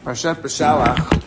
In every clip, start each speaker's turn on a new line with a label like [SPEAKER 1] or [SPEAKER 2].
[SPEAKER 1] Parshat Beshalach.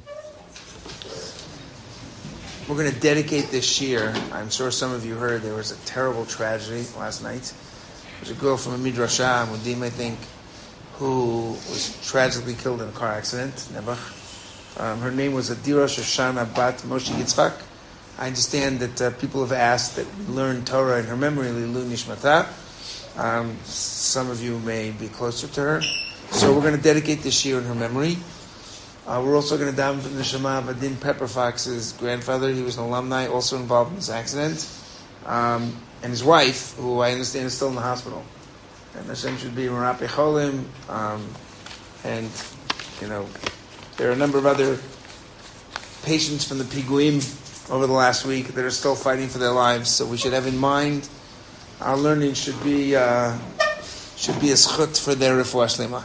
[SPEAKER 1] We're going to dedicate this shir. I'm sure some of you heard there was a terrible tragedy last night. There's a girl from a midrashah, Mudim, I think, who was tragically killed in a car accident. Nebuch. Her name was Adira Shoshana Bat Moshe Yitzchak. I understand that people have asked that we learn Torah in her memory, Lilu Nishmata. Some of you may be closer to her. So we're going to dedicate this year in her memory. We're also going to daven for the neshama of Adin Pepperfox's grandfather. He was an alumni, also involved in this accident. And his wife, who I understand is still in the hospital. And Hashem should be Merape Cholim. And, you know, there are a number of other patients from the Piguim over the last week that are still fighting for their lives. So we should have in mind our learning should be a schut for their refuah shlema.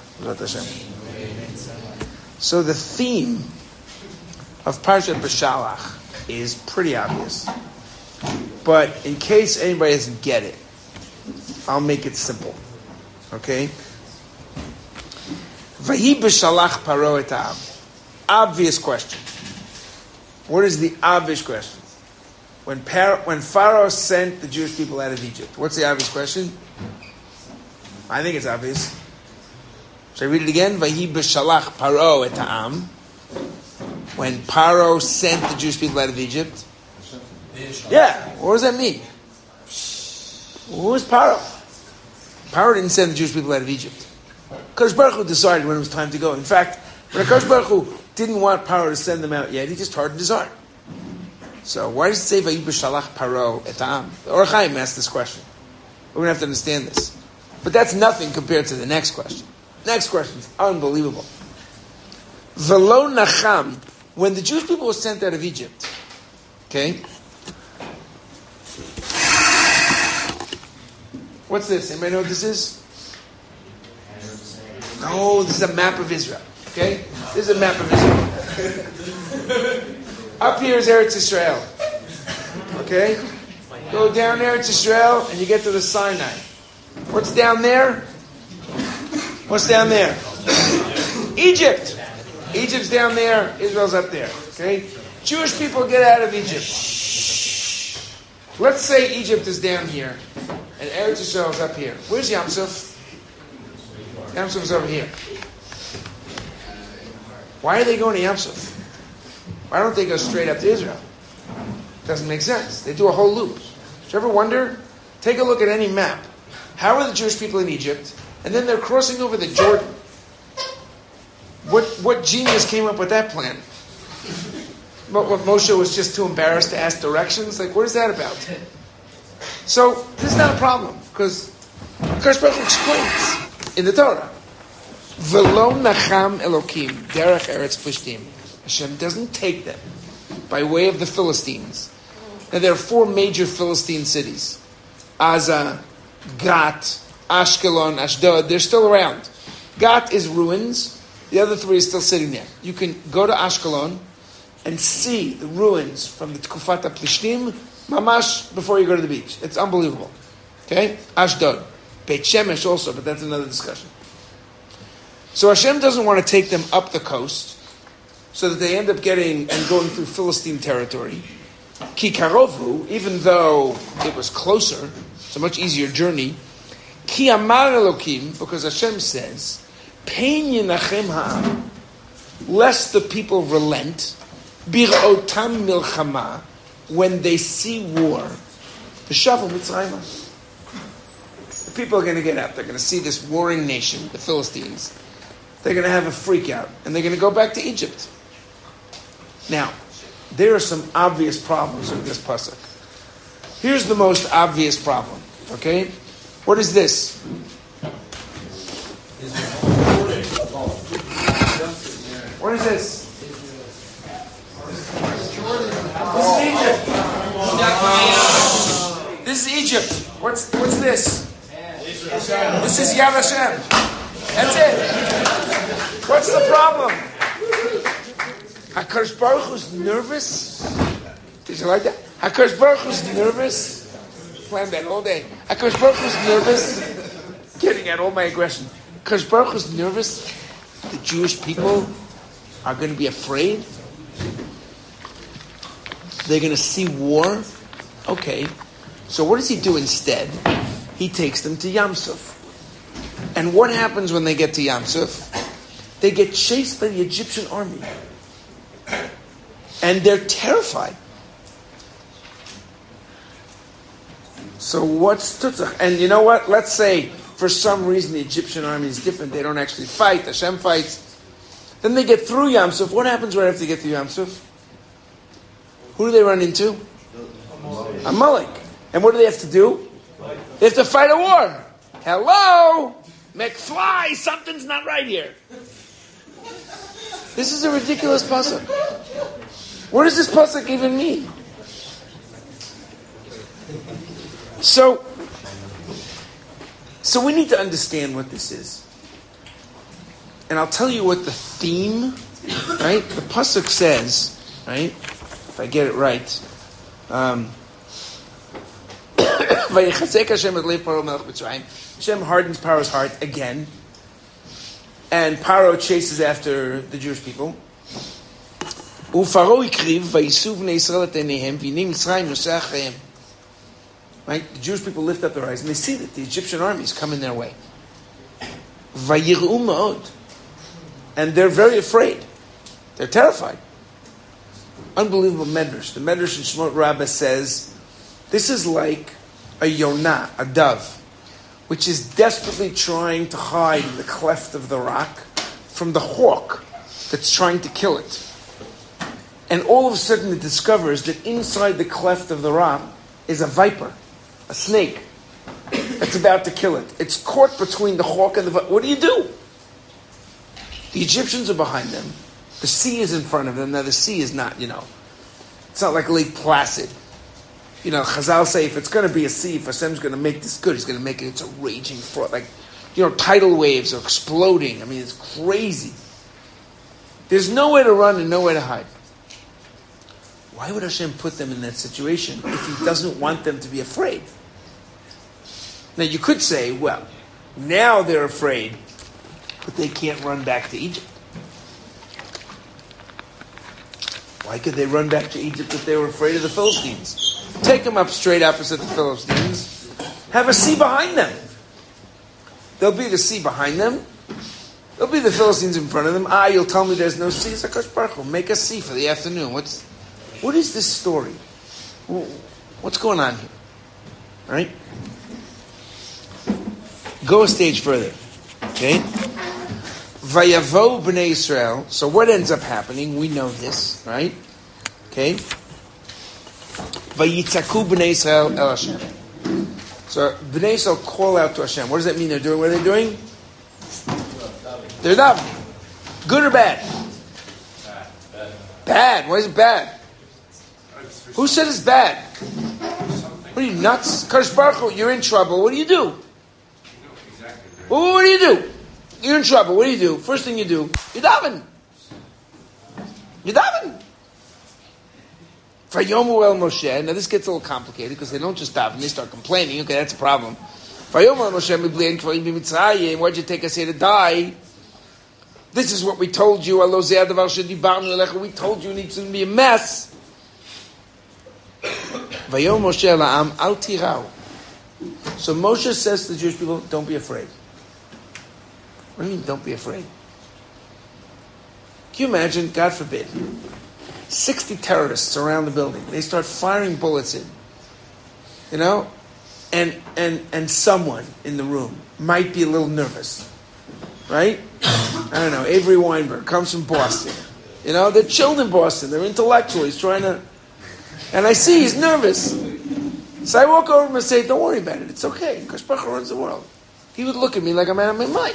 [SPEAKER 1] So the theme of Parshat Beshalach is pretty obvious. But in case anybody doesn't get it, I'll make it simple. Okay? Vahi Beshalach Paro et ha'am. Obvious question. What is the obvious question? When Pharaoh sent the Jewish people out of Egypt, what's the obvious question? I think it's obvious. Should I read it again? Vahi b'shalach Paro et ha'am. When Paro sent the Jewish people out of Egypt. Yeah, what does that mean? Who was Paro? Paro didn't send the Jewish people out of Egypt. Kadosh Baruch Hu decided when it was time to go. In fact, when Kadosh Baruch Hu didn't want Paro to send them out yet, he just hardened his heart. So why does it say Vahi b'shalach Paro et ha'am? The Or HaChaim asked this question. We're going to have to understand this. But that's nothing compared to the next question. Next question is unbelievable. Velo nacham, when the Jewish people were sent out of Egypt, okay? What's this? Anybody know what this is? No, this is a map of Israel. Okay? This is a map of Israel. Up here is Eretz Israel. Okay? Go down Eretz Israel and you get to the Sinai. What's down there? What's down there? Egypt. Egypt's down there. Israel's up there. Okay? Jewish people get out of Egypt. Let's say Egypt is down here and Eretz Israel is up here. Where's Yam Suf? Yam Suf is over here. Why are they going to Yam Suf? Why don't they go straight up to Israel? Doesn't make sense. They do a whole loop. Did you ever wonder? Take a look at any map. How are the Jewish people in Egypt? And then they're crossing over the Jordan. What genius came up with that plan? What Moshe was just too embarrassed to ask directions? Like, what is that about? So, this is not a problem, because Kadosh Baruch Hu explains in the Torah. Velo nacham Elokim derech eretz Plishtim. Hashem doesn't take them by way of the Philistines. Now, there are 4 major Philistine cities. Gaza, Gat, Ashkelon, Ashdod, they're still around. Gat is ruins. The other 3 is still sitting there. You can go to Ashkelon and see the ruins from the Tkufat HaPlishtim, mamash, before you go to the beach. It's unbelievable. Okay? Ashdod. Beit Shemesh also, but that's another discussion. So Hashem doesn't want to take them up the coast so that they end up getting and going through Philistine territory. Ki karovhu, even though it was closer, it's a much easier journey. Ki amar Elokim, because Hashem says, Pein yinachem ha'am, lest the people relent, bir'otam milchama, when they see war, v'shavu Mitzrayma. The people are going to get out. They're going to see this warring nation, the Philistines. They're going to have a freak out, and they're going to go back to Egypt. Now, there are some obvious problems with this pasuk. Here's the most obvious problem. Okay? What is this? What is this? This is Egypt. What's this? This is Yad Hashem. That's it. What's the problem? HaKadosh Baruch Hu's nervous. Did you like that? HaKadosh Baruch Hu's nervous. Planned that all day. HaKadosh Baruch Hu's nervous. Getting at all my aggression. HaKadosh Baruch Hu's nervous. The Jewish people are going to be afraid. They're going to see war. Okay. So what does he do instead? He takes them to Yam Suf. And what happens when they get to Yam Suf? They get chased by the Egyptian army. And they're terrified. So what's Tutzach? And you know what? Let's say for some reason the Egyptian army is different. They don't actually fight. Hashem fights. Then they get through Yam Suf. What happens right after they get through Yam Suf? Who do they run into? Amalek. And what do they have to do? They have to fight a war. Hello? McFly, something's not right here. This is a ridiculous pasuk. What does this pasuk even mean? So we need to understand what this is. And I'll tell you what the theme, right? The pasuk says, right? If I get it right, Hashem hardens Paro's heart again, and Paro chases after the Jewish people. Right? The Jewish people lift up their eyes and they see that the Egyptian army is coming their way. And they're very afraid. They're terrified. Unbelievable medrash. The medrash in Shemot Rabbah says, this is like a yonah, a dove, which is desperately trying to hide in the cleft of the rock from the hawk that's trying to kill it. And all of a sudden it discovers that inside the cleft of the rock is a viper, a snake, that's about to kill it. It's caught between the hawk and the viper. What do? The Egyptians are behind them. The sea is in front of them. Now the sea is not, it's not like Lake Placid. Chazal say if it's going to be a sea, if Hashem's going to make this good, He's going to make it, it's a raging flood. Like, tidal waves are exploding. I mean, it's crazy. There's nowhere to run and nowhere to hide. Why would Hashem put them in that situation if He doesn't want them to be afraid? Now you could say, well, now they're afraid, but they can't run back to Egypt. Why could they run back to Egypt if they were afraid of the Philistines? Take them up straight opposite the Philistines. Have a sea behind them. There'll be the sea behind them. There'll be the Philistines in front of them. You'll tell me there's no sea. Zakash Baruch Hu, make a sea for the afternoon. What is this story? What's going on here? All right? Go a stage further. Okay? Vayavo b'nei Yisrael. So what ends up happening? We know this, right? Okay? Vayitzaku b'nei Yisrael el Hashem. So b'nei Yisrael call out to Hashem. What does that mean they're doing? What are they doing? They're davening. Good or bad? Bad. Why is it bad? Who said it's bad? What are you, nuts? Kadosh Baruch Hu, you're in trouble. What do you do? Well, what do you do? You're in trouble. What do you do? First thing you do, you daven. You daven. Vayomu el Moshe. Now this gets a little complicated because they don't just daven; they start complaining. Okay, that's a problem. Vayomu el Moshe mibli kvarim b'Mitzrayim. Why'd you take us here to die? This is what we told you. We told you it needs to be a mess. Vayomu Moshe la'am al tirau. So Moshe says to the Jewish people, "Don't be afraid." What do you mean, don't be afraid? Can you imagine, God forbid, 60 terrorists around the building. They start firing bullets in. And someone in the room might be a little nervous. Right? I don't know, Avery Weinberg comes from Boston. They're chilled in Boston. They're intellectual. He's trying to... And I see he's nervous. So I walk over to him and say, don't worry about it. It's okay. Kadosh Baruch Hu runs the world. He would look at me like I'm out of my mind.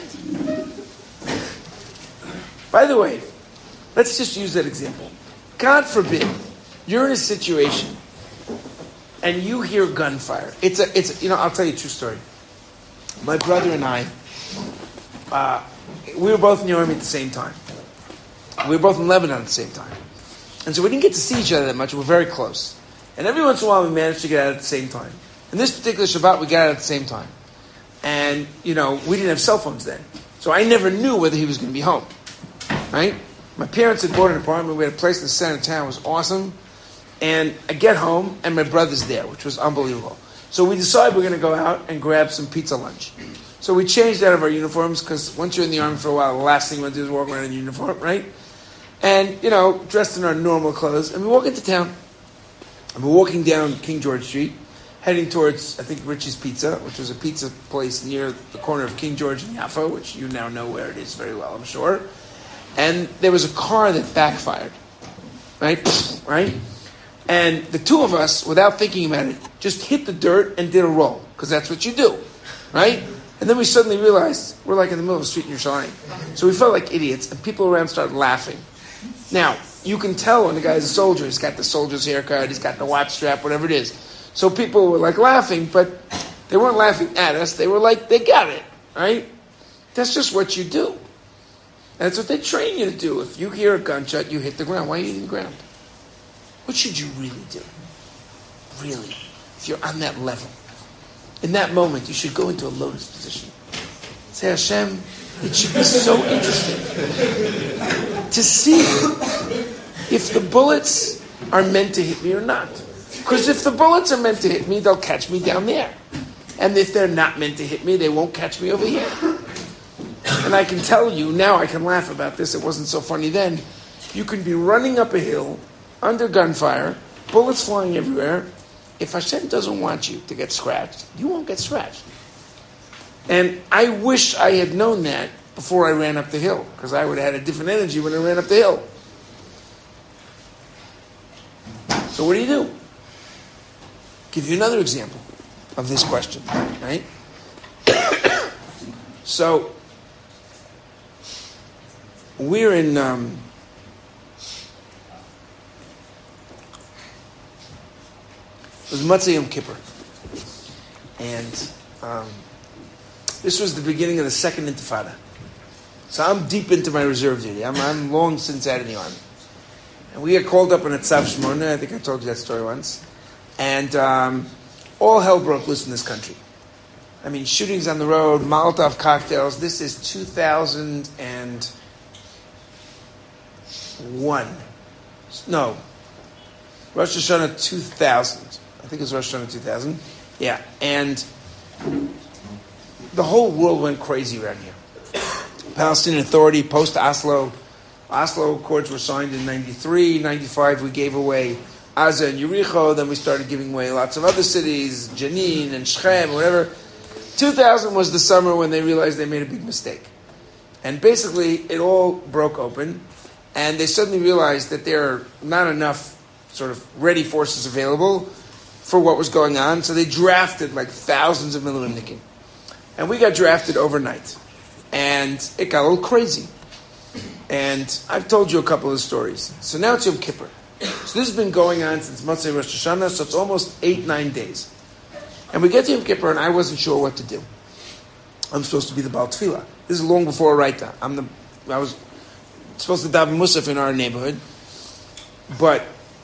[SPEAKER 1] By the way, let's just use that example. God forbid, you're in a situation and you hear gunfire. I'll tell you a true story. My brother and I, we were both in the army at the same time. We were both in Lebanon at the same time. And so we didn't get to see each other that much. We were very close. And every once in a while we managed to get out at the same time. In this particular Shabbat, we got out at the same time. And, we didn't have cell phones then. So I never knew whether he was going to be home. Right? My parents had bought an apartment. We had a place in the center of town. It was awesome. And I get home, and my brother's there, which was unbelievable. So we decided we're going to go out and grab some pizza lunch. So we changed out of our uniforms, because once you're in the army for a while, the last thing you want to do is walk around in uniform, right? And, dressed in our normal clothes. And we walk into town. And we're walking down King George Street, heading towards, I think, Richie's Pizza, which was a pizza place near the corner of King George and Yaffa, which you now know where it is very well, I'm sure. And there was a car that backfired, right? Right? And the two of us, without thinking about it, just hit the dirt and did a roll, because that's what you do, right? And then we suddenly realized we're like in the middle of the street in Yerushalayim. So we felt like idiots, and people around started laughing. Now, you can tell when the guy's a soldier. He's got the soldier's haircut, he's got the watch strap, whatever it is. So people were like laughing, but they weren't laughing at us. They were like, they got it, right? That's just what you do. That's what they train you to do. If you hear a gunshot, you hit the ground. Why are you hitting the ground? What should you really do? Really? If you're on that level. In that moment, you should go into a lotus position. Say, Hashem, it should be so interesting to see if the bullets are meant to hit me or not. Because if the bullets are meant to hit me, they'll catch me down there. And if they're not meant to hit me, they won't catch me over here. And I can tell you, now I can laugh about this, it wasn't so funny then. You can be running up a hill, under gunfire, bullets flying everywhere. If Hashem doesn't want you to get scratched, you won't get scratched. And I wish I had known that before I ran up the hill, because I would have had a different energy when I ran up the hill. So what do? Give you another example of this question, right? So, we're in... it was Motzei Yom Kippur. And this was the beginning of the second Intifada. So I'm deep into my reserve duty. I'm long since out of the army. And we got called up on a Tzav Shmona. I think I told you that story once. And all hell broke loose in this country. I mean, shootings on the road, Molotov cocktails. This is 2001. No. Rosh Hashanah 2000. I think it was Rosh Hashanah 2000. Yeah. And the whole world went crazy around here. Palestinian Authority, post-Oslo. Oslo Accords were signed in 93. 95, we gave away Gaza and Yericho. Then we started giving away lots of other cities, Jenin and Shechem, whatever. 2000 was the summer when they realized they made a big mistake. And basically, it all broke open. And they suddenly realized that there are not enough sort of ready forces available for what was going on. So they drafted like thousands of Milumnikim. And we got drafted overnight. And it got a little crazy. And I've told you a couple of stories. So now it's Yom Kippur. So this has been going on since Motzei Rosh Hashanah, so it's almost 8-9 days. And we get to Yom Kippur, and I wasn't sure what to do. I'm supposed to be the Baal Tefillah. This is long before Raita. I was supposed to daven Musaf in our neighborhood. But,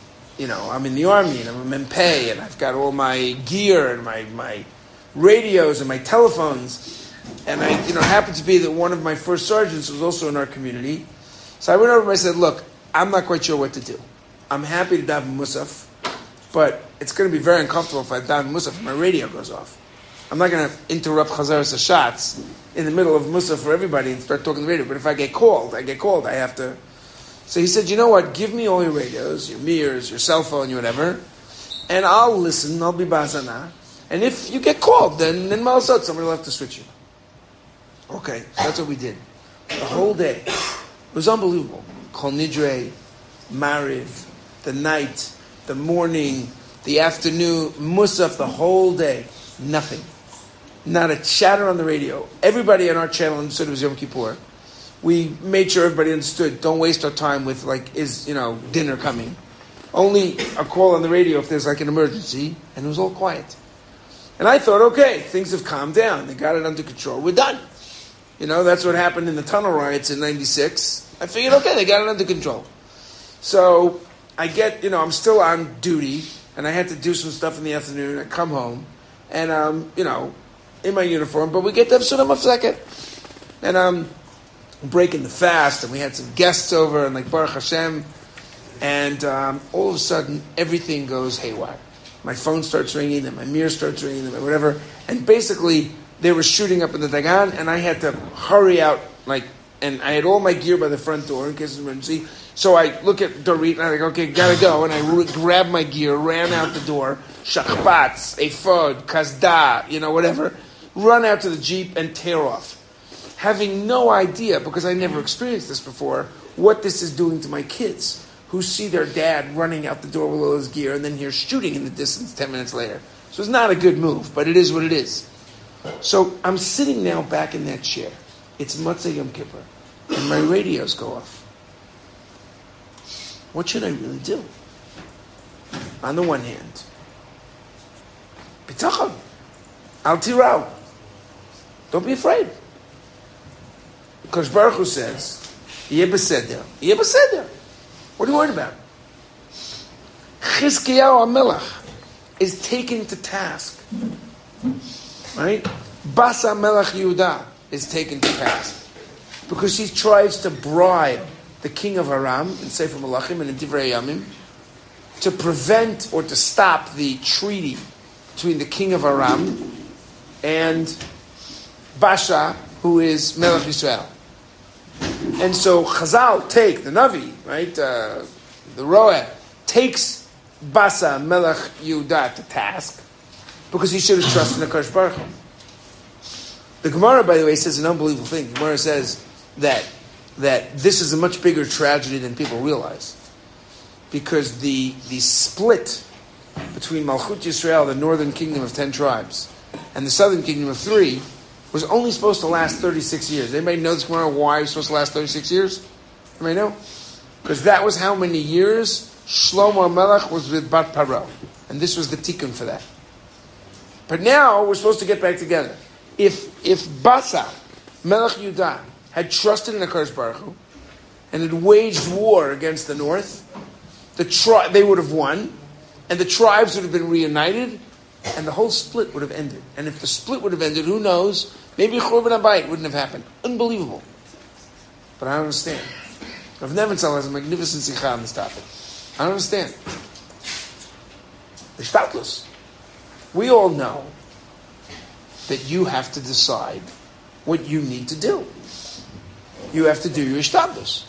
[SPEAKER 1] I'm in the army, and I'm a Mempei, and I've got all my gear, and my radios, and my telephones. And I, happened to be that one of my first sergeants was also in our community. So I went over and I said, look, I'm not quite sure what to do. I'm happy to daven Musaf, but it's going to be very uncomfortable if I daven Musaf and my radio goes off. I'm not going to interrupt Chazaras Hashatz in the middle of Musaf for everybody and start talking to the radio. But if I get called, I have to. So he said, you know what, give me all your radios, your mirrors, your cell phone, your whatever, and I'll listen, I'll be Bazana. And if you get called, then Malasot, somebody will have to switch you. Okay, so that's what we did. The whole day. It was unbelievable. Kol Nidre, Mariv, the night, the morning, the afternoon, Musaf, the whole day. Nothing. Not a chatter on the radio. Everybody on our channel understood it was Yom Kippur. We made sure everybody understood. Don't waste our time with, is dinner coming. Only a call on the radio if there's an emergency. And it was all quiet. And I thought, okay, things have calmed down. They got it under control. We're done. That's what happened in the tunnel riots in 96. I figured, okay, they got it under control. So I get, I'm still on duty, and I had to do some stuff in the afternoon. I come home, and I'm, in my uniform, but we get to have Sunnah Mafseket. And breaking the fast, and we had some guests over, and like Baruch Hashem, and all of a sudden everything goes haywire. My phone starts ringing, and my mirror starts ringing, and whatever, and basically they were shooting up in the Dagan, and I had to hurry out, and I had all my gear by the front door in case of emergency. So I look at Dorit, and I'm like, okay, gotta go, and I grabbed my gear, ran out the door, shachbatz, ephod, kasda, whatever, run out to the Jeep and tear off. Having no idea, because I never experienced this before, what this is doing to my kids, who see their dad running out the door with all his gear and then hear shooting in the distance 10 minutes later. So it's not a good move, but it is what it is. So I'm sitting now back in that chair. It's Motzei Yom Kippur, and my radios go off. What should I really do? On the one hand, bitachon, al tirau. Don't be afraid. Because Baruch Hu says, yeh beseder. Yeh beseder. What are you worried about? Chizkiyahu HaMelech is taken to task. Right? Basa Melech Yehuda is taken to task. Because he tries to bribe the king of Aram in Sefer Malachim and in Divrei Yamim to prevent or to stop the treaty between the king of Aram and Basha, who is Melech Yisrael. And so Chazal take, the Navi, right, the Roeh, takes Basa Melech Yehuda to task because he should have trusted the Kadosh Baruch Hu. The Gemara, by the way, says an unbelievable thing. The Gemara says that this is a much bigger tragedy than people realize. Because the split between Malchut Yisrael, the northern kingdom of 10 tribes, and the southern kingdom of 3, was only supposed to last 36 years. Anybody know this Gemara, why it was supposed to last 36 years? Anybody know? Because that was how many years Shlomo HaMelech was with Bat Paro. And this was the tikkun for that. But now we're supposed to get back together. If Basa, Melech Yehuda, had trusted in the Kadosh Baruch Hu and had waged war against the north, they would have won, and the tribes would have been reunited, and the whole split would have ended. And if the split would have ended, who knows? Maybe Churban HaBayit wouldn't have happened. Unbelievable. But I don't understand. Rav Nebenzahl has a magnificent sikha on this topic. I don't understand. The shtatlus. We all know that you have to decide what you need to do. You have to do your shtatlus.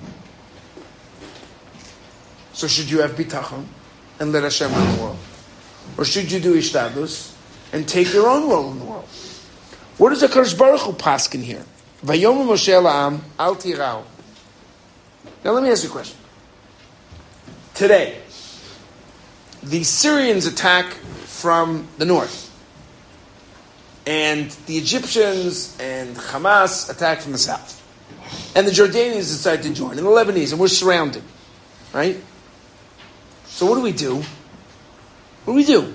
[SPEAKER 1] So should you have bitachon and let Hashem rule the world? Or should you do ishtadlus and take your own role in the world? What does the Kadosh Baruch Hu paskin here? Vayomer Moshe la'am al tirau. Now let me ask you a question. Today, the Syrians attack from the north, and the Egyptians and Hamas attack from the south, and the Jordanians decide to join, and the Lebanese, and we're surrounded, right? So what do we do? What do we do?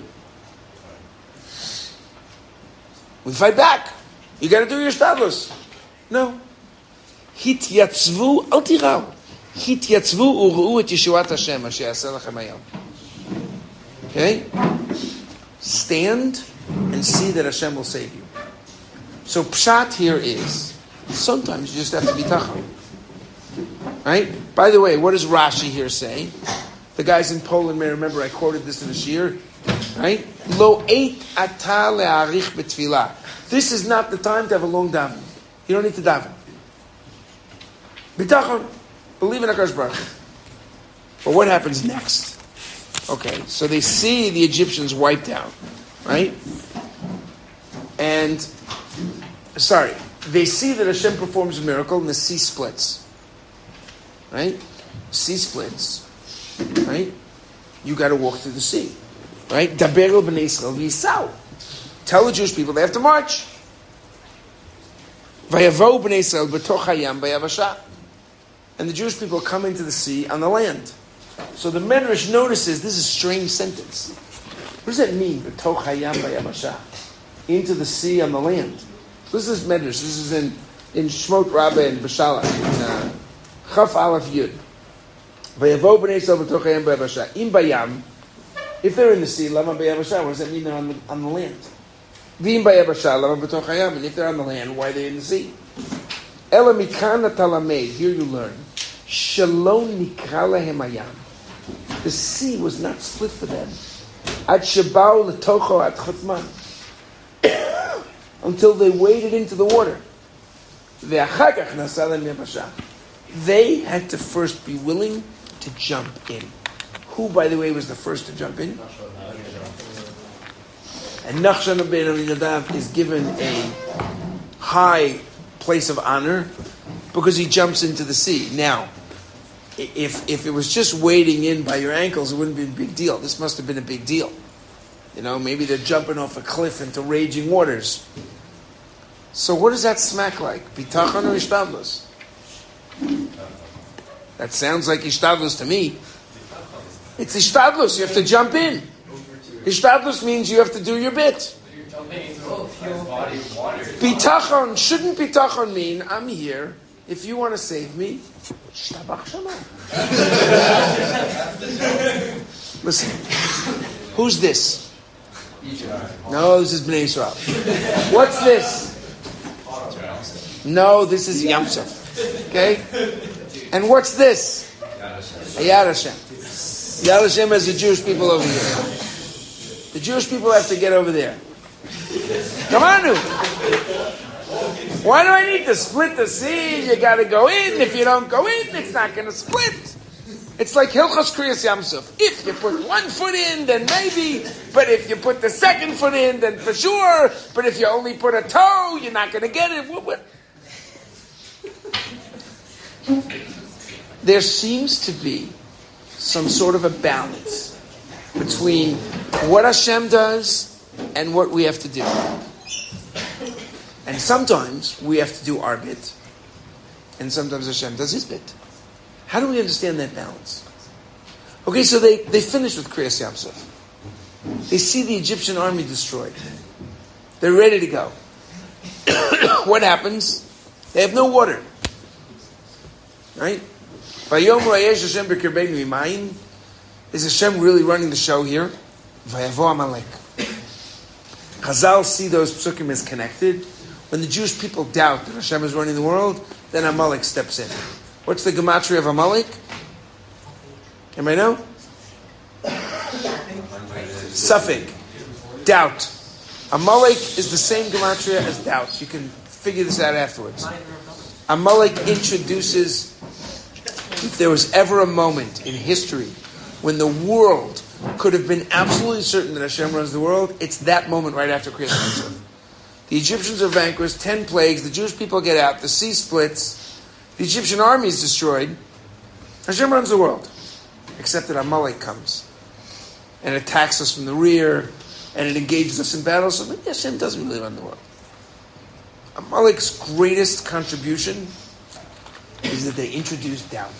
[SPEAKER 1] We fight back. You got to do your shtatlus. No. Hityatzvu al tirau. Hityatzvu u'ru'u et yeshuat Hashem asher yaseh lachem hayom. Okay? Stand and see that Hashem will save you. So pshat here is, sometimes you just have to be tachon. Right? By the way, what does Rashi here say? The guys in Poland may remember I quoted this in the shir. Right? Lo eit ata le'arich betfilah. This is not the time to have a long daven. You don't need to daven. Bitachon. Believe in HaKadosh Baruch Hu. But what happens next? Okay, so they see the Egyptians wiped out. Right? And, they see that Hashem performs a miracle and the sea splits. Right? Sea splits. Right? You got to walk through the sea. Right? Daber el b'nei Yisrael v'yisau. Tell the Jewish people they have to march. Vayavo b'nei Yisrael b'toch hayam b'yavasha. And the Jewish people come into the sea on the land. So the Medrash notices this is a strange sentence. What does that mean? B'toch hayam b'yavasha. Into the sea on the land. So this is Medrash. This is in Shmot Rabbah and Bashala. In Chaf Aleph Yud. Vayavo b'nei Yisrael b'toch hayam b'yavasha. Im bayam. If they're in the sea, lama b'yavasha. What does that mean they're on the land? V'im b'yavasha lama b'toch hayam. And if they're on the land, why are they in the sea? Ela mikana talamed. Here you learn. Shalom nikra lahem hayam. The sea was not split for them. Ad shebau letocho ad chotman. Until they waded into the water. Ve'achar kach nasa lahem yabasha. They had to first be willing to jump in. Who, by the way, was the first to jump in? And Nachshon ben Aminadav is given a high place of honor because he jumps into the sea. Now, if it was just wading in by your ankles, it wouldn't be a big deal. This must have been a big deal. Maybe they're jumping off a cliff into raging waters. So what does that smack like? Bitachon or ishtadlus? That sounds like ishtadlus to me. It's ishtadlus. You have to jump in. Ishtadlus means you have to do your bit. Bitachon, shouldn't bitachon mean, I'm here, if you want to save me, shtabach shamay. Listen, who's this? No, this is Bnei Yisrael. What's this? No, this is Yamsuf. Okay? And what's this? Yad Hashem. Yad Hashem has the Jewish people over here. The Jewish people have to get over there. Come on, now. Why do I need to split the sea? You got to go in. If you don't go in, it's not going to split. It's like Hilchos Kriyas Yamsuf. If you put one foot in, then maybe. But if you put the second foot in, then for sure. But if you only put a toe, you're not going to get it. What? There seems to be some sort of a balance between what Hashem does and what we have to do. And sometimes we have to do our bit, and sometimes Hashem does his bit. How do we understand that balance? Okay, so they finish with Kriyas Yamsuf. They see the Egyptian army destroyed. They're ready to go. What happens? They have no water. Right? Is Hashem really running the show here? Vayavo Amalek. Chazal see those psukim as connected. When the Jewish people doubt that Hashem is running the world, then Amalek steps in. What's the gematria of Amalek? Anybody know? Safek. Doubt. Amalek is the same gematria as doubt. You can figure this out afterwards. Amalek introduces, if there was ever a moment in history when the world could have been absolutely certain that Hashem runs the world, it's that moment right after Kriyas Yamsuf. The Egyptians are vanquished, 10 plagues, the Jewish people get out, the sea splits, the Egyptian army is destroyed. Hashem runs the world. Except that Amalek comes and attacks us from the rear and it engages us in battle. So maybe Hashem doesn't really run the world. Amalek's greatest contribution is that they introduce doubt.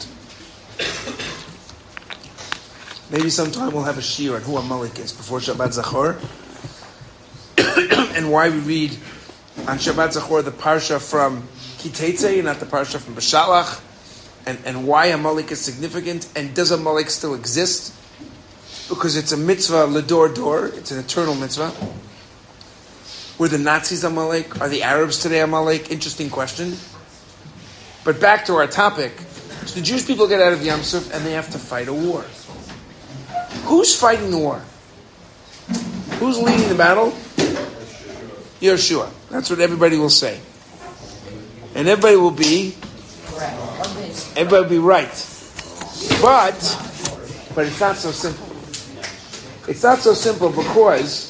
[SPEAKER 1] Maybe sometime we'll have a shiur on who Amalek is before Shabbat Zachor. And why we read on Shabbat Zachor the parsha from Kiteitzei and not the parsha from Bashalach, and why Amalek is significant, and does Amalek still exist? Because it's a mitzvah l'dor dor, it's an eternal mitzvah. Were the Nazis Amalek? Are the Arabs today Amalek? Interesting question. But back to our topic. So the Jewish people get out of Yamsuf and they have to fight a war. Who's fighting the war? Who's leading the battle? Yeshua. That's what everybody will say. And everybody will be right. But it's not so simple. It's not so simple because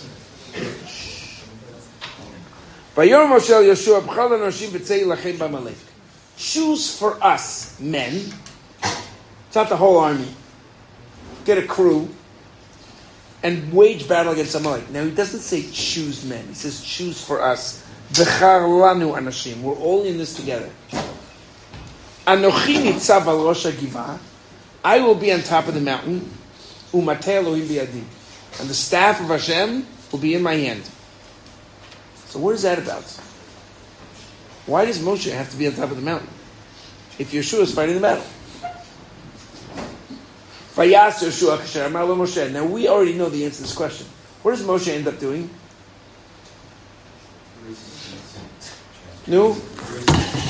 [SPEAKER 1] choose for us men. It's not the whole army. Get a crew and wage battle against Amalek. Now he doesn't say choose men. He says choose for us. Bechar lanu anashim. We're all in this together. Anochi nitzav al rosh hagivah. I will be on top of the mountain. Umatei Elohim biyadi. And the staff of Hashem will be in my hand. So what is that about? Why does Moshe have to be on top of the mountain if Yeshua is fighting the battle? Vayas Yeshua kasher amar lo Moshe. Now we already know the answer to this question. What does Moshe end up doing? No?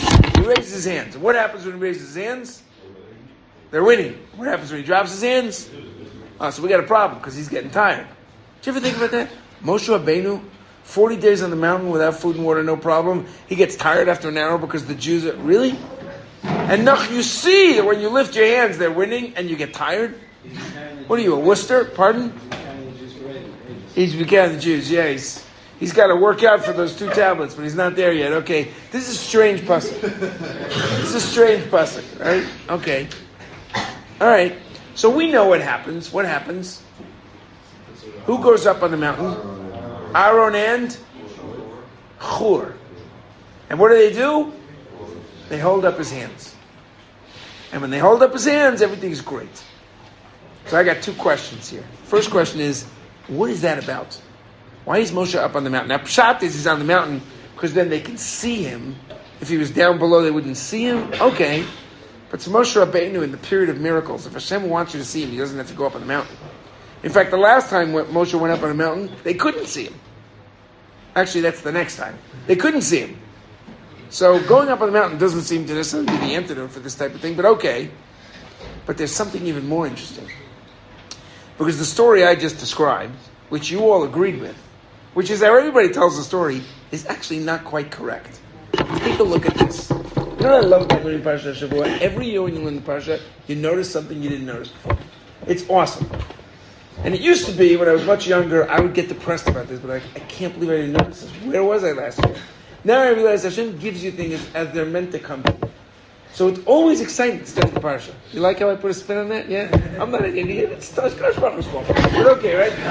[SPEAKER 1] raises his hands. What happens when he raises his hands? They're winning. What happens when he drops his hands? So we got a problem because he's getting tired. Did you ever think about that? Moshe Rabbeinu, 40 days on the mountain without food and water, no problem. He gets tired after an hour because the Jews are... Really? And Nach, you see that when you lift your hands, they're winning and you get tired? What are you, a Worcester? Pardon? He's becoming the Jews. Yeah, he's got to work out for those 2 tablets, but he's not there yet. Okay, this is strange pasuk. This is strange pasuk, right? Okay. All right. So we know what happens. What happens? Who goes up on the mountain? Aaron and Hur. And what do? They hold up his hands. And when they hold up his hands, everything's great. So I got 2 questions here. First question is, what is that about? Why is Moshe up on the mountain? Now, Pshat is he's on the mountain because then they can see him. If he was down below, they wouldn't see him. Okay. But to Moshe Rabbeinu in the period of miracles, if Hashem wants you to see him, he doesn't have to go up on the mountain. In fact, the last time Moshe went up on a mountain, they couldn't see him. Actually, that's the next time. They couldn't see him. So going up on the mountain doesn't seem to necessarily be the antidote for this type of thing, but okay. But there's something even more interesting. Because the story I just described, which you all agreed with, which is how everybody tells the story, is actually not quite correct. Take a look at this. You know what I love about learning Parashat Shavua? Every year when you learn the Parashat, you notice something you didn't notice before. It's awesome. And it used to be, when I was much younger, I would get depressed about this, but I can't believe I didn't notice this. Where was I last year? Now I realize Hashem gives you things as they're meant to come to you. So it's always exciting to study the Parsha. You like how I put a spin on that? Yeah? I'm not an idiot. It's Kadosh Baruch Hu's fault. But okay,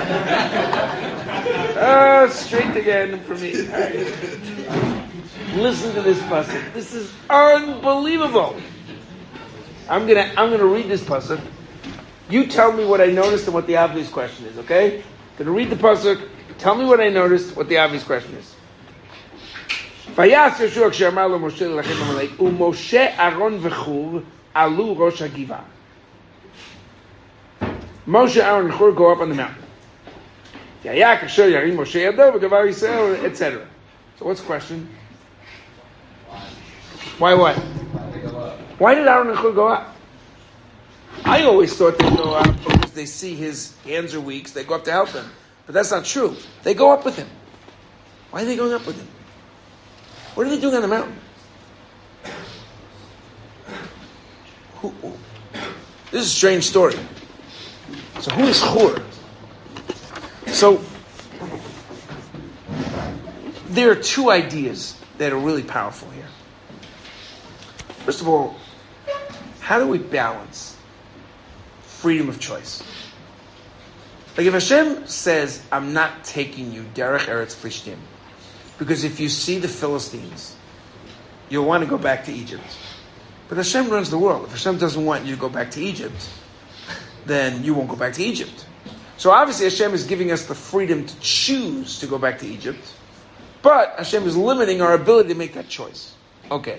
[SPEAKER 1] right? Straight again for me. Right. Listen to this pasuk. This is unbelievable. I'm gonna read this pasuk. You tell me what I noticed and what the obvious question is, okay? I'm gonna read the pasuk. Tell me what I noticed, what the obvious question is. Vayas Yeshua כשאמר לו משה ללכת עמלק, ומשה אהרון וחור עלו ראש הגבעה. Moshe, Aaron, and Hur go up on the mountain. והיה כאשר ירים משה ידו וגבר ישראל, etc. So what's the question? Why what? Why did Aaron and Hur go up? I always thought they go up because they see his hands are weak, so they go up to help him. But that's not true. They go up with him. Why are they going up with him? What are they doing on the mountain? This is a strange story. So who is Hur? So there are 2 ideas that are really powerful here. First of all, how do we balance freedom of choice? Like if Hashem says, I'm not taking you derech eretz Plishtim, because if you see the Philistines, you'll want to go back to Egypt. But Hashem runs the world. If Hashem doesn't want you to go back to Egypt, then you won't go back to Egypt. So obviously Hashem is giving us the freedom to choose to go back to Egypt, but Hashem is limiting our ability to make that choice. Okay.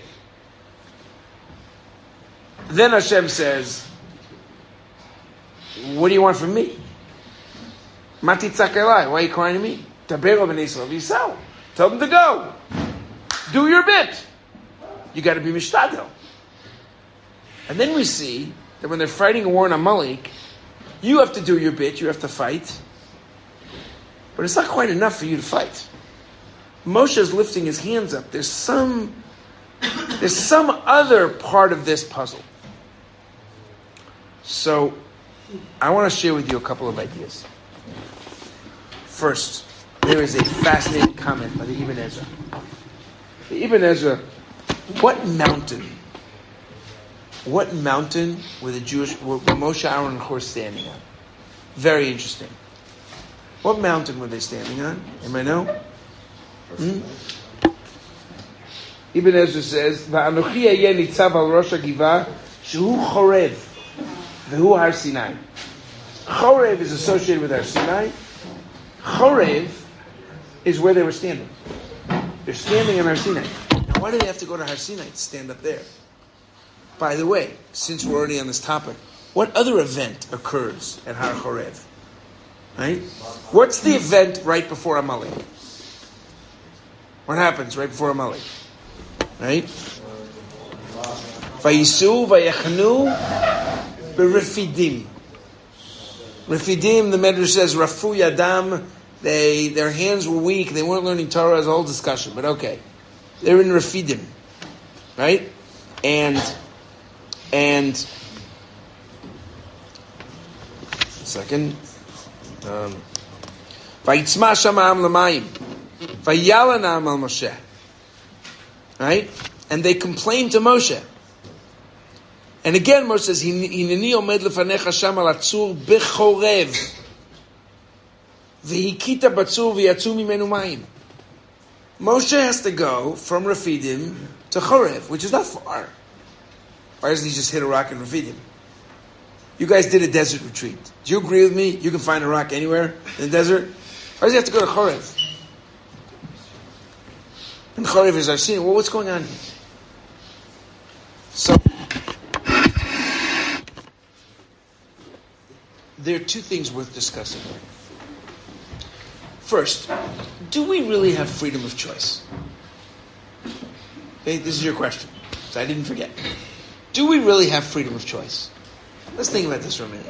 [SPEAKER 1] Then Hashem says, what do you want from me? Mati tzakelai, why are you crying to me? Taber b'nei Yisrael v'yisau. Tell them to go. Do your bit. You got to be mishtadel. And then we see that when they're fighting a war in Amalek, you have to do your bit. You have to fight. But it's not quite enough for you to fight. Moshe is lifting his hands up. There's some other part of this puzzle. So I want to share with you a couple of ideas. First, there is a fascinating comment by the Ibn Ezra. The Ibn Ezra, what mountain were Moshe, Aaron, and Hur standing on? Very interesting. What mountain were they standing on? Anybody know? Ibn Ezra says, "Va'anochi ayeh nitzav al rosh hagivah shehu Chorev v'hu Har Sinai." Chorev is associated with Har Sinai. Chorev is where they were standing. They're standing on Har Sinai. Now, why do they have to go to Har Sinai to stand up there? By the way, since we're already on this topic, what other event occurs at Har Chorev? Right? What's the event right before Amalek? What happens right before Amalek? Right? Vayisu vayachnu b'refidim. Refidim, the Medrash says, Rafu Yadam, their hands were weak, they weren't learning Torah, it's a whole discussion, but okay. They're in Refidim. Right? And second. Vayitzma Shamam Lamayim. Vayalanam al Moshe. Right? And they complained to Moshe. And again, Moshe says, Hineni omed lefanecha sham al atzur bechorev. V'hikita batzur v'yatzu mimenu mayim. Moshe has to go from Refidim to Chorev, which is not far. Why doesn't he just hit a rock in Refidim? You guys did a desert retreat. Do you agree with me? You can find a rock anywhere in the desert. Why does he have to go to Chorev? And Chorev is our scene. Well, what's going on here? So, there are two things worth discussing. First, do we really have freedom of choice? Okay, this is your question, so I didn't forget. Do we really have freedom of choice? Let's think about this for a minute.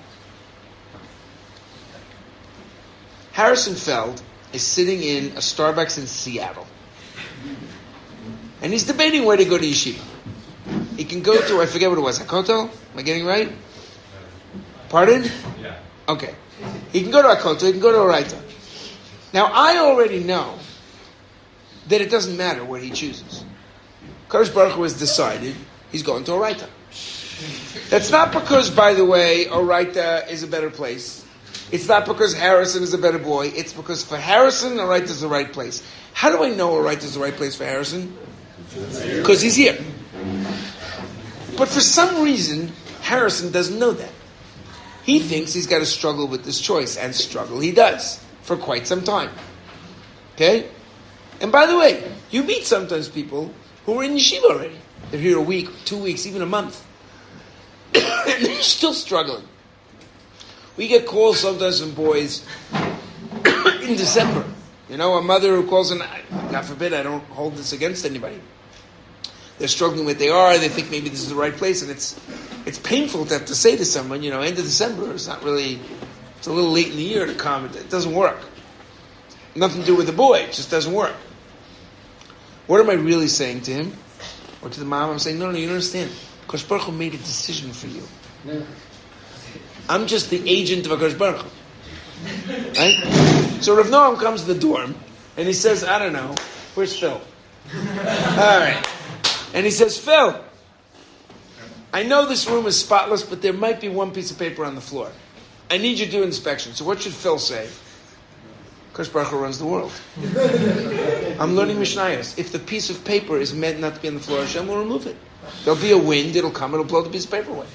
[SPEAKER 1] Harrison Feld is sitting in a Starbucks in Seattle. And he's debating where to go to yeshiva. He can go to, I forget what it was, Hakotel? Am I getting right? Pardon?
[SPEAKER 2] Yeah.
[SPEAKER 1] Okay. He can go to Hakotel, he can go to Oraita. Now, I already know that it doesn't matter what he chooses. Kadosh Baruch Hu has decided he's going to Oraita. That's not because, by the way, Oraita is a better place. It's not because Harrison is a better boy. It's because for Harrison, Oraita is the right place. How do I know Oraita is the right place for Harrison? Because he's here. But for some reason, Harrison doesn't know that. He thinks he's got to struggle with this choice, and struggle he does. For quite some time. Okay? And by the way, you meet sometimes people who are in yeshiva already. They're here a week, 2 weeks, even a month. And they're still struggling. We get calls sometimes from boys in December. You know, a mother who calls in, God forbid, I don't hold this against anybody. They're struggling with they are, they think maybe this is the right place, and it's painful to have to say to someone, you know, end of December, it's not really... It's a little late in the year to come. It doesn't work. Nothing to do with the boy. It just doesn't work. What am I really saying to him? Or to the mom? I'm saying, no, you don't understand. Kosh Baruch Hu made a decision for you. No. I'm just the agent of Kosh Baruch Hu. Right? So Rav Noam comes to the dorm, and he says, I don't know, where's Phil? All right. And he says, Phil, I know this room is spotless, but there might be one piece of paper on the floor. I need you to do inspection. So what should Phil say? Kosh Baruch Hu runs the world. I'm learning Mishnayos. If the piece of paper is meant not to be on the floor, Hashem will remove it. There'll be a wind, it'll come, it'll blow the piece of paper away.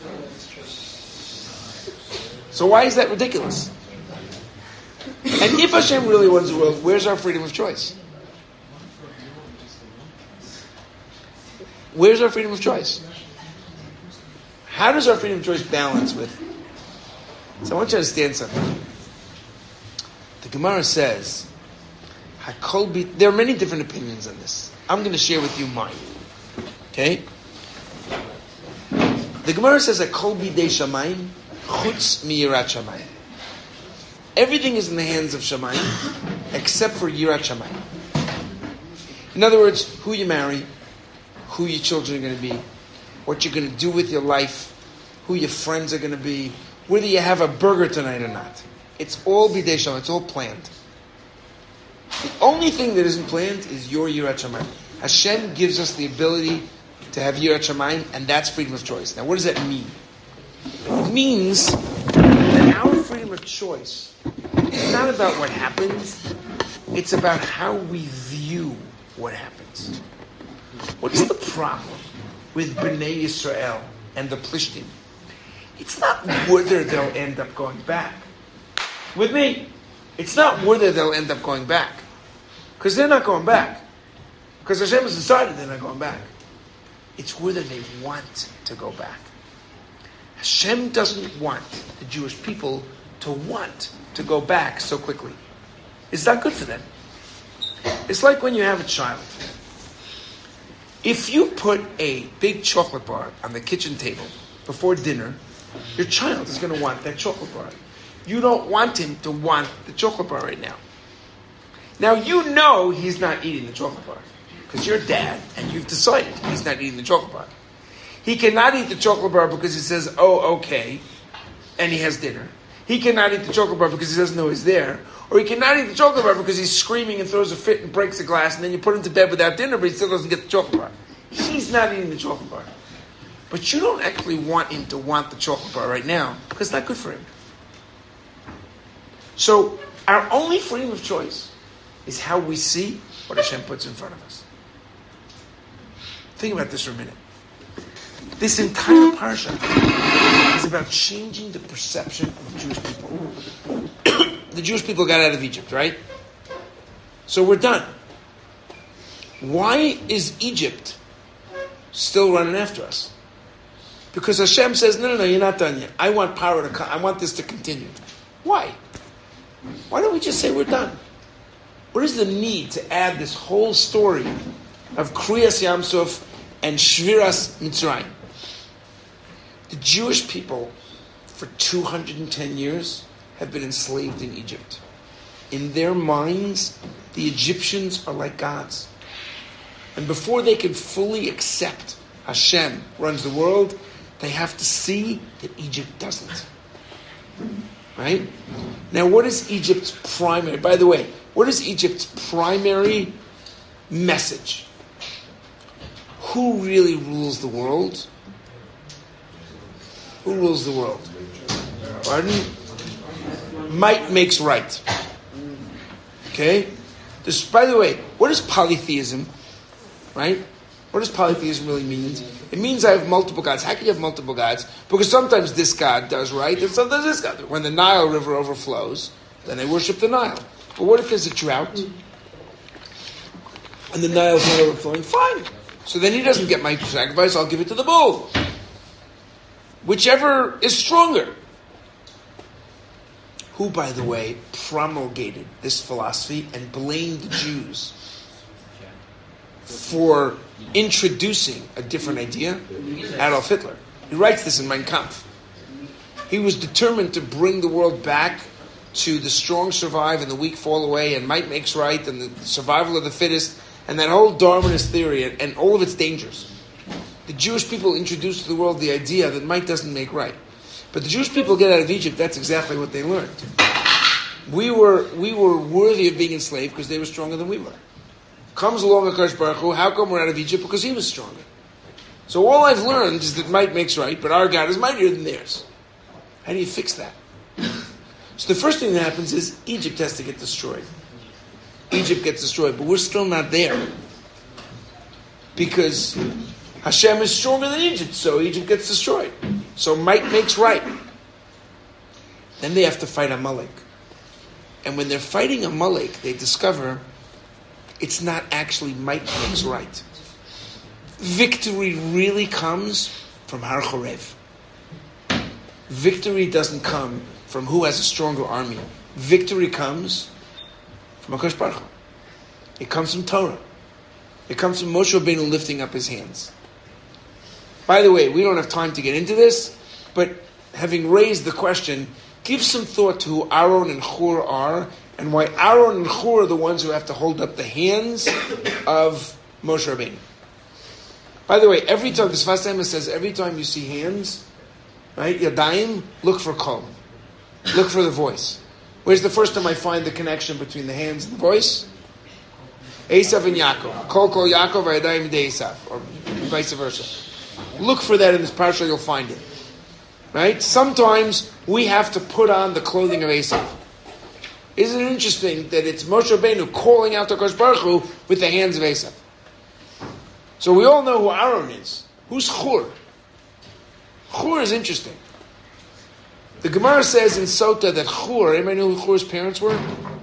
[SPEAKER 1] So why is that ridiculous? And if Hashem really runs the world, where's our freedom of choice? Where's our freedom of choice? How does our freedom of choice balance with... So I want you to understand something. The Gemara says, there are many different opinions on this. I'm going to share with you mine. Okay? The Gemara says, Hakol bidei shamayim, chutz miyirat shamayim. Everything is in the hands of shamayim, except for yirat shamayim. In other words, who you marry, who your children are going to be, what you're going to do with your life, who your friends are going to be, whether you have a burger tonight or not. It's all bidei shamayim. It's all planned. The only thing that isn't planned is your yirat shamayim. Hashem gives us the ability to have yirat shamayim, and that's freedom of choice. Now, what does that mean? It means that our freedom of choice is not about what happens. It's about how we view what happens. What is the problem with Bnei Yisrael and the Plishtim? It's not whether they'll end up going back. With me, it's not whether they'll end up going back. Because they're not going back. Because Hashem has decided they're not going back. It's whether they want to go back. Hashem doesn't want the Jewish people to want to go back so quickly. It's not good for them. It's like when you have a child. If you put a big chocolate bar on the kitchen table before dinner, your child is going to want that chocolate bar. You don't want him to want the chocolate bar right now. Now you know he's not eating the chocolate bar because you're dad and you've decided he's not eating the chocolate bar. He cannot eat the chocolate bar because he says, oh, okay, and he has dinner. He cannot eat the chocolate bar because he doesn't know he's there. Or he cannot eat the chocolate bar because he's screaming and throws a fit and breaks a glass, and then you put him to bed without dinner, but he still doesn't get the chocolate bar. He's not eating the chocolate bar. But you don't actually want him to want the chocolate bar right now because it's not good for him. So our only freedom of choice is how we see what Hashem puts in front of us. Think about this for a minute. This entire parsha is about changing the perception of Jewish people. The Jewish people got out of Egypt, right? So we're done. Why is Egypt still running after us? Because Hashem says, no, you're not done yet. I want power to come. I want this to continue. Why? Why don't we just say we're done? What is the need to add this whole story of Kriyas Yamsuf and Shviras Mitzrayim? The Jewish people, for 210 years, have been enslaved in Egypt. In their minds, the Egyptians are like gods. And before they can fully accept Hashem runs the world, they have to see that Egypt doesn't. Right? Now, what is Egypt's primary, by the way, what is Egypt's primary message? Who really rules the world? Who rules the world? Pardon? Might makes right. Okay? This, by the way, what is polytheism? Right? What does polytheism really mean? It means I have multiple gods. How can you have multiple gods? Because sometimes this God does right, and sometimes this God. When the Nile River overflows, then they worship the Nile. But what if there's a drought? And the Nile's not overflowing? Fine. So then he doesn't get my sacrifice, I'll give it to the bull. Whichever is stronger. Who, by the way, promulgated this philosophy and blamed the Jews for introducing a different idea? Adolf Hitler. He writes this in Mein Kampf. He was determined to bring the world back to the strong survive and the weak fall away, and might makes right, and the survival of the fittest, and that whole Darwinist theory and all of its dangers. The Jewish people introduced to the world the idea that might doesn't make right. But the Jewish people get out of Egypt, that's exactly what they learned. We were worthy of being enslaved because they were stronger than we were. Comes along HaKadosh Baruch Hu, how come we're out of Egypt? Because he was stronger. So all I've learned is that might makes right, but our God is mightier than theirs. How do you fix that? So the first thing that happens is Egypt has to get destroyed. Egypt gets destroyed, but we're still not there. Because Hashem is stronger than Egypt, so Egypt gets destroyed. So might makes right. Then they have to fight Amalek. And when they're fighting Amalek, they discover it's not actually might makes right. Victory really comes from Har Chorev. Victory doesn't come from who has a stronger army. Victory comes from HaKadosh Baruch Hu. It comes from Torah. It comes from Moshe Rabbeinu lifting up his hands. By the way, we don't have time to get into this, but having raised the question, give some thought to who Aaron and Hur are, and why Aaron and Hur are the ones who have to hold up the hands of Moshe Rabbeinu. By the way, every time, the Sfas Emes says, every time you see hands, right, Yadayim, look for Kol. Look for the voice. Where's the first time I find the connection between the hands and the voice? Esav and Yaakov. Kol Yaakov, Yadayim de Esav, or vice versa. Look for that in this parsha, you'll find it. Right? Sometimes we have to put on the clothing of Esav. Isn't it interesting that it's Moshe Rabbeinu calling out to HaKadosh Baruch Hu with the hands of Esav? So we all know who Aaron is. Who's Hur? Hur is interesting. The Gemara says in Sota that Hur, anybody know who Hur's parents were?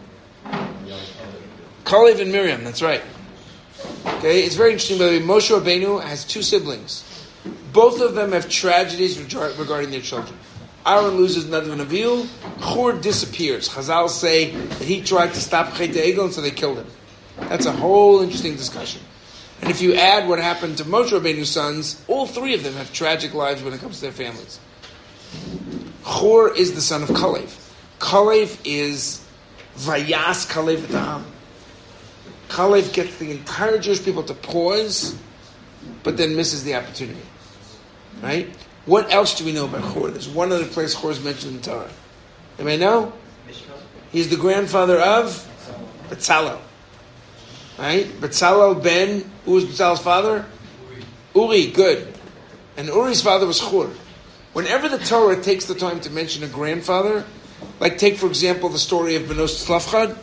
[SPEAKER 1] Kalev and Miriam, that's right. Okay, it's very interesting, by the way, Moshe Rabbeinu has two siblings. Both of them have tragedies regarding their children. Aaron loses Nadav and Avihu. Hur disappears. Chazal say that he tried to stop Chet Egel, and so they killed him. That's a whole interesting discussion. And if you add what happened to Moshe Rabbeinu's sons, all three of them have tragic lives when it comes to their families. Hur is the son of Kalev. Kalev is Vayas Kalev Da'am. Kalev gets the entire Jewish people to pause, but then misses the opportunity. Right? What else do we know about Hur? There's one other place Hur is mentioned in the Torah. Anybody know? He's the grandfather of Betzalel. Right? Betzalel ben, who was Betzalel's father? Uri, good. And Uri's father was Hur. Whenever the Torah takes the time to mention a grandfather, like take for example the story of Benos Tzlafchad,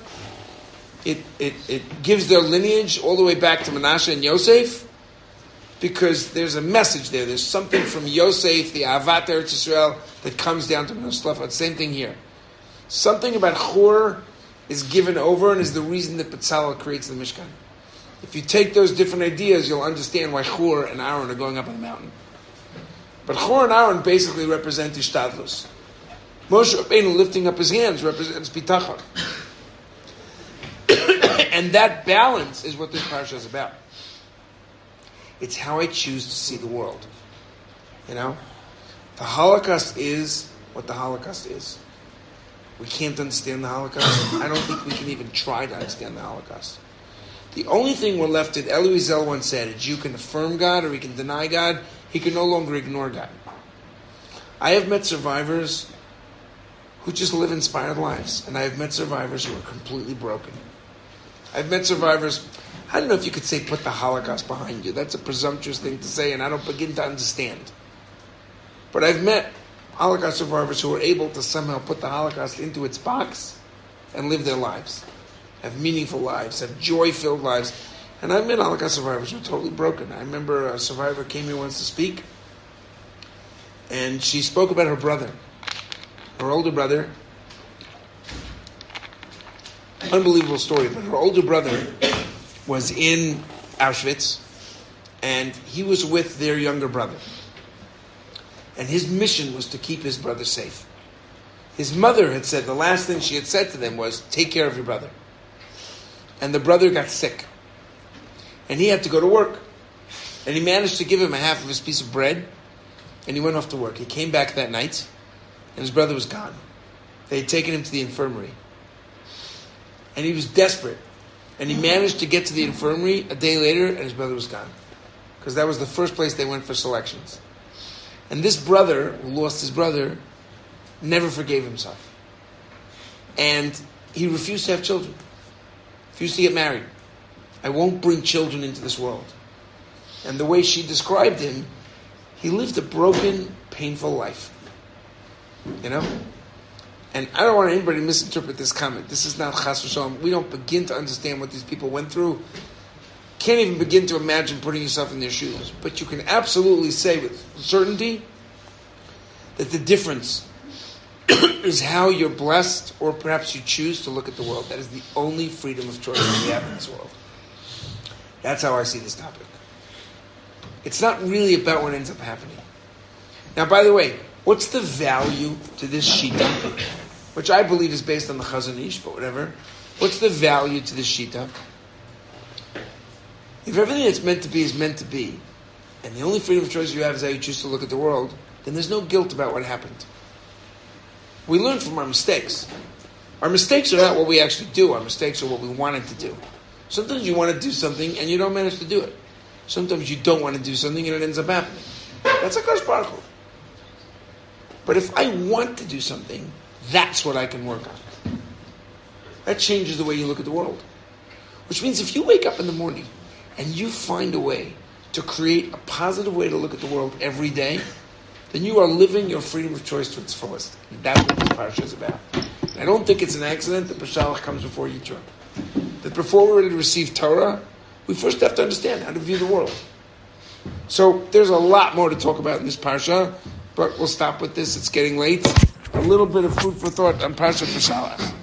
[SPEAKER 1] it gives their lineage all the way back to Menashe and Yosef, because there's a message there. There's something from Yosef, the Ahavat Eretz Yisrael, that comes down to Benos Tzlafchad. Same thing here. Something about Hur is given over and is the reason that Betzalel creates the Mishkan. If you take those different ideas, you'll understand why Hur and Aaron are going up on the mountain. But Hur and Aaron basically represent Ishtadlus. Moshe Rabbeinu lifting up his hands represents Bitachon. And that balance is what this parsha is about. It's how I choose to see the world. You know? The Holocaust is what the Holocaust is. We can't understand the Holocaust. I don't think we can even try to understand the Holocaust. The only thing we're left with, Elie Wiesel once said, a Jew can affirm God or he can deny God. He can no longer ignore God. I have met survivors who just live inspired lives. And I have met survivors who are completely broken. I've met survivors, I don't know if you could say put the Holocaust behind you. That's a presumptuous thing to say, and I don't begin to understand. But I've met Holocaust survivors who are able to somehow put the Holocaust into its box and live their lives. Have meaningful lives, have joy-filled lives. And I've met Holocaust survivors who are totally broken. I remember a survivor came here once to speak, and she spoke about her brother, her older brother. Unbelievable story, but her older brother was in Auschwitz, and he was with their younger brother. And his mission was to keep his brother safe. His mother had said, the last thing she had said to them was, take care of your brother. And the brother got sick. And he had to go to work. And he managed to give him a half of his piece of bread, and he went off to work. He came back that night, and his brother was gone. They had taken him to the infirmary. And he was desperate. And he managed to get to the infirmary a day later, and his brother was gone. Because that was the first place they went for selections. And this brother, who lost his brother, never forgave himself. And he refused to have children. Refused to get married. I won't bring children into this world. And the way she described him, he lived a broken, painful life. You know? And I don't want anybody to misinterpret this comment. This is not chas v'shalom. We don't begin to understand what these people went through. Can't even begin to imagine putting yourself in their shoes. But you can absolutely say with certainty that the difference is how you're blessed, or perhaps you choose to look at the world. That is the only freedom of choice that we have in this world. That's how I see this topic. It's not really about what ends up happening. Now, by the way, what's the value to this shita, which I believe is based on the Chazon Ish, but whatever. What's the value to this shita? If everything that's meant to be is meant to be, and the only freedom of choice you have is how you choose to look at the world, then there's no guilt about what happened. We learn from our mistakes. Our mistakes are not what we actually do. Our mistakes are what we wanted to do. Sometimes you want to do something and you don't manage to do it. Sometimes you don't want to do something and it ends up happening. That's a Kadosh Baruch Hu. But if I want to do something, that's what I can work on. That changes the way you look at the world. Which means if you wake up in the morning and you find a way to create a positive way to look at the world every day, then you are living your freedom of choice to its fullest. And that's what this parsha is about. And I don't think it's an accident that Bashalach comes before Yitro. That before we're ready to receive Torah, we first have to understand how to view the world. So there's a lot more to talk about in this parsha, but we'll stop with this. It's getting late. A little bit of food for thought on Parshat Bashalach.